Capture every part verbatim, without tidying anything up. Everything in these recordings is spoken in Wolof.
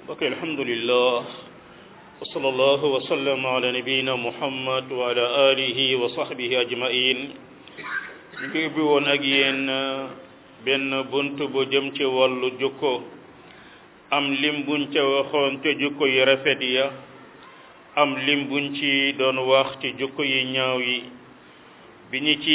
ok alhamdulillah wa sallallahu wa sallam ala nabiyina muhammad wa ala alihi wa sahbihi ajmain ñu ngi ubbi woon ak yéen benn bunt bu jëm ci wàllu jukko am lim buñ ca waxoon te jukko yi rafet ya am lim buñ ci doon wax ci jukko yi ñaaw yi bi ñu ci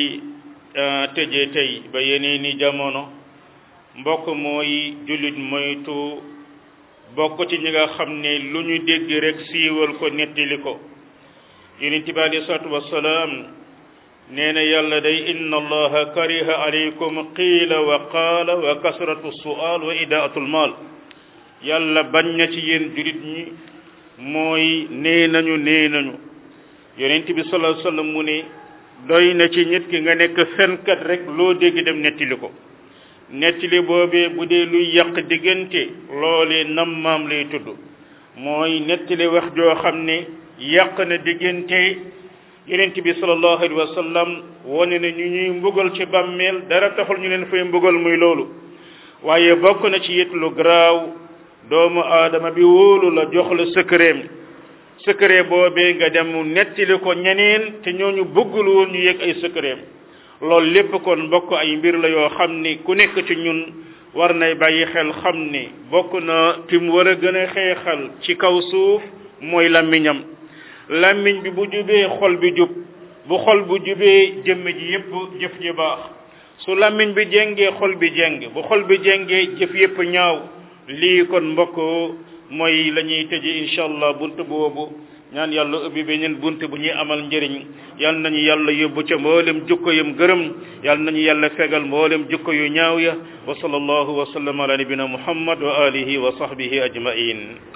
tëjee tey ba yeneeni jamono mbokk mooy jullit moytu bokk ci ñi nga xam ne lu ñu dégg rek siiwal ko nettali ko yonent bi alayhi salaatu wassalaam nee na yàlla day inna allaha kariha alaykum qiila wa qaala wa kasratu su'al wa idaatul maal yàlla bañ na ci yéen jullit ñi mooy nee nañu nee nañu yonent bi sallallahu alayhi wasallam mu ne doy na ci nit ki nga nekk fenkat rek loo dégg dem nettali ko nettali boobee bu dee luy yàq diggante loolee nammaam lay tudd mooy nettali wax joo xam ne yàq na diggante yonent bi sallallahu alayhi wa sallam wone na ñu ñuy mbugal ci bàmmeel dara taxul ñu leen fay mbugal muy loolu waaye bokk na ci it lu garaaw doomu aadama bi wóolu la jox la secret secret boobee nga dem nettali ko ñeneen te ñooñu bëggul woon ñu yëg ay secret loolu lépp kon mbokk ay mbir la yoo xam ni ku nekk ci ñun war nay bàyyi xel xam ni bokk na ki mu war a gën a xeexal ci kaw suuf mooy làmmiñam làmmiñ bi bu jubee xol bi jub bu xol bu jubee jëmm ji yépp jëf ji baax su làmmiñ bi jengee xol bi jeng bu xol bi jengee jëf yépp ñaaw lii kon mbokk mooy la ñuy tëje incha allah bunt boobu ñaan yàlla ubbi beneen bunt bu ñuy amal njëriñ yal nañu yàlla yóbbu ca mboolem jukko yam gërëm yal nañu yàlla fegal mboolem jukko yu ñaaw ya wa sallallahu wa sallam ala nabina muhammad wa alihi wa sahbihi ajmain